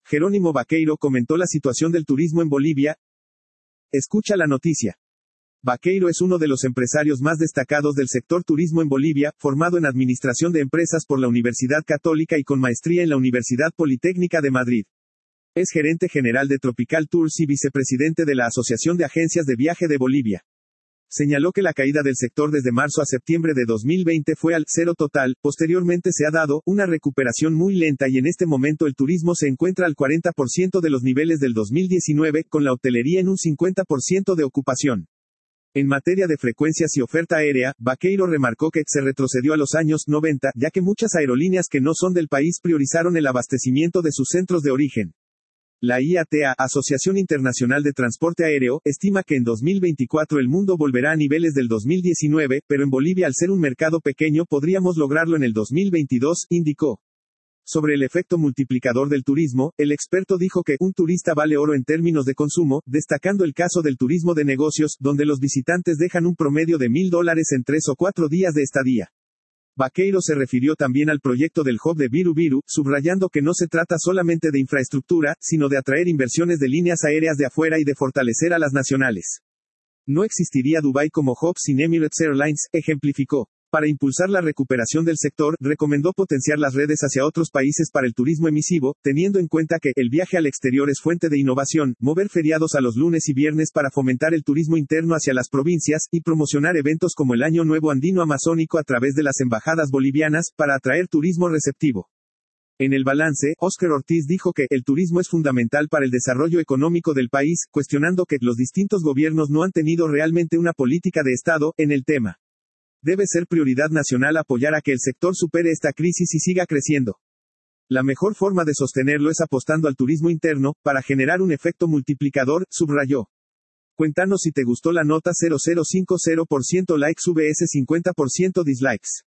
Jerónimo Baqueiro comentó la situación del turismo en Bolivia. Escucha la noticia. Baqueiro es uno de los empresarios más destacados del sector turismo en Bolivia, formado en Administración de Empresas por la Universidad Católica y con maestría en la Universidad Politécnica de Madrid. Es gerente general de Tropical Tours y vicepresidente de la Asociación de Agencias de Viaje de Bolivia. Señaló que la caída del sector desde marzo a septiembre de 2020 fue al cero total, posteriormente se ha dado una recuperación muy lenta y en este momento el turismo se encuentra al 40% de los niveles del 2019, con la hotelería en un 50% de ocupación. En materia de frecuencias y oferta aérea, Baqueiro remarcó que se retrocedió a los años 90, ya que muchas aerolíneas que no son del país priorizaron el abastecimiento de sus centros de origen. La IATA, Asociación Internacional de Transporte Aéreo, estima que en 2024 el mundo volverá a niveles del 2019, pero en Bolivia al ser un mercado pequeño podríamos lograrlo en el 2022, indicó. Sobre el efecto multiplicador del turismo, el experto dijo que un turista vale oro en términos de consumo, destacando el caso del turismo de negocios, donde los visitantes dejan un promedio de $1,000 en 3 o 4 días de estadía. Baqueiro se refirió también al proyecto del hub de Viru Viru, subrayando que no se trata solamente de infraestructura, sino de atraer inversiones de líneas aéreas de afuera y de fortalecer a las nacionales. No existiría Dubái como hub sin Emirates Airlines, ejemplificó. Para impulsar la recuperación del sector, recomendó potenciar las redes hacia otros países para el turismo emisivo, teniendo en cuenta que el viaje al exterior es fuente de innovación, mover feriados a los lunes y viernes para fomentar el turismo interno hacia las provincias, y promocionar eventos como el Año Nuevo Andino Amazónico a través de las embajadas bolivianas, para atraer turismo receptivo. En el balance, Óscar Ortiz dijo que el turismo es fundamental para el desarrollo económico del país, cuestionando que los distintos gobiernos no han tenido realmente una política de Estado en el tema. Debe ser prioridad nacional apoyar a que el sector supere esta crisis y siga creciendo. La mejor forma de sostenerlo es apostando al turismo interno, para generar un efecto multiplicador, subrayó. Cuéntanos si te gustó la nota. 0050% likes vs 50% dislikes.